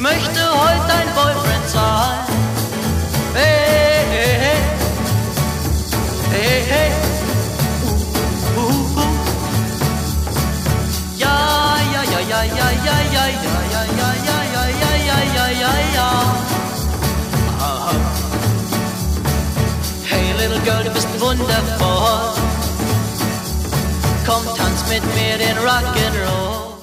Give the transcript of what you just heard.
möchte heute dein Boyfriend sein. Hey, hey, hey, hey, hey. Ja, ja, ja, ja, ja, ja, ja, ja, ja, ja, ja, ja, ja, ja, ja, ja. Hey, little girl, du bist wundervoll. Komm, tanz mit mir den Rock'n'Roll.